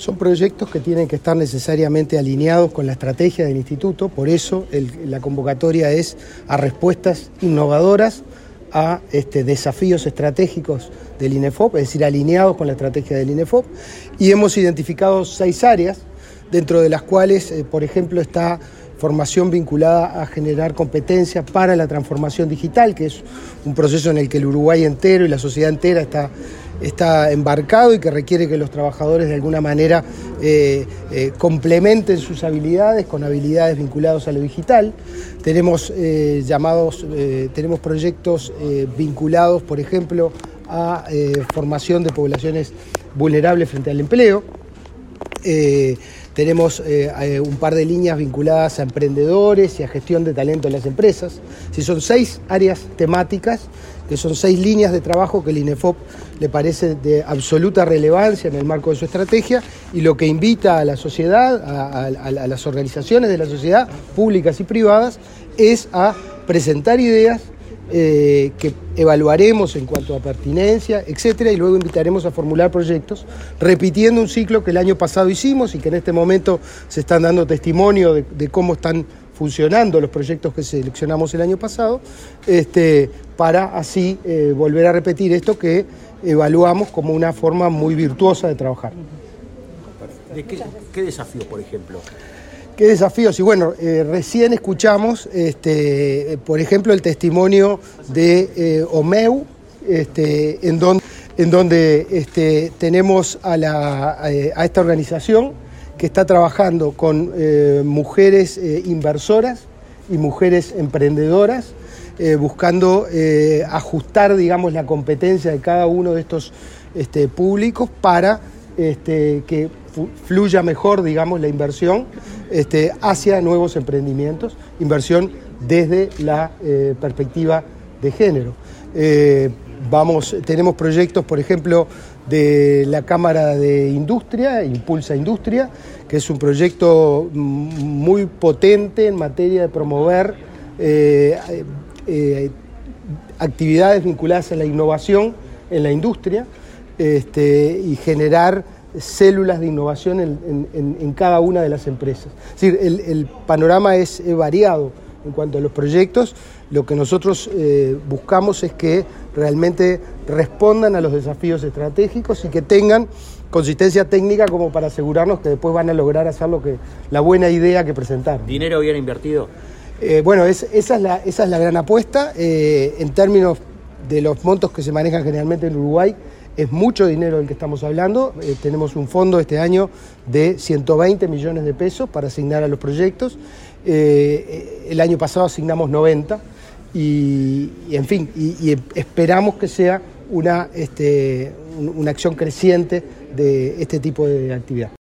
Son proyectos que tienen que estar necesariamente alineados con la estrategia del instituto, por eso la convocatoria es a respuestas innovadoras a desafíos estratégicos del INEFOP, es decir, alineados con la estrategia del INEFOP, y hemos identificado 6 áreas, dentro de las cuales, por ejemplo, está formación vinculada a generar competencias para la transformación digital, que es un proceso en el que el Uruguay entero y la sociedad entera está embarcado y que requiere que los trabajadores de alguna manera complementen sus habilidades con habilidades vinculadas a lo digital. Tenemos tenemos proyectos vinculados, por ejemplo, a formación de poblaciones vulnerables frente al empleo. Tenemos un par de líneas vinculadas a emprendedores y a gestión de talento en las empresas. Sí, son 6 áreas temáticas, que son 6 líneas de trabajo que el INEFOP le parece de absoluta relevancia en el marco de su estrategia, y lo que invita a la sociedad, a las organizaciones de la sociedad, públicas y privadas, es a presentar ideas que evaluaremos en cuanto a pertinencia, etcétera, y luego invitaremos a formular proyectos, repitiendo un ciclo que el año pasado hicimos y que en este momento se están dando testimonio de cómo están funcionando los proyectos que seleccionamos el año pasado, para así volver a repetir esto que evaluamos como una forma muy virtuosa de trabajar. ¿De qué desafío, por ejemplo? ¿Qué desafíos? Y bueno, recién escuchamos, por ejemplo, el testimonio de OMEU, en donde tenemos a esta organización que está trabajando con mujeres inversoras y mujeres emprendedoras, buscando ajustar, digamos, la competencia de cada uno de estos públicos para que fluya mejor, digamos, la inversión hacia nuevos emprendimientos, inversión desde la perspectiva de género. Tenemos proyectos, por ejemplo, de la Cámara de Industria, Impulsa Industria, que es un proyecto muy potente en materia de promover actividades vinculadas a la innovación en la industria, y generar células de innovación en cada una de las empresas. Es decir, el panorama es variado en cuanto a los proyectos. Lo que nosotros buscamos es que realmente respondan a los desafíos estratégicos y que tengan consistencia técnica como para asegurarnos que después van a lograr hacer la buena idea que presentaron. ¿Dinero bien invertido? Bueno, esa es la gran apuesta. En términos de los montos que se manejan generalmente en Uruguay, es mucho dinero del que estamos hablando. Tenemos un fondo este año de 120 millones de pesos para asignar a los proyectos. El año pasado asignamos 90 y en fin, y esperamos que sea una acción creciente de este tipo de actividad.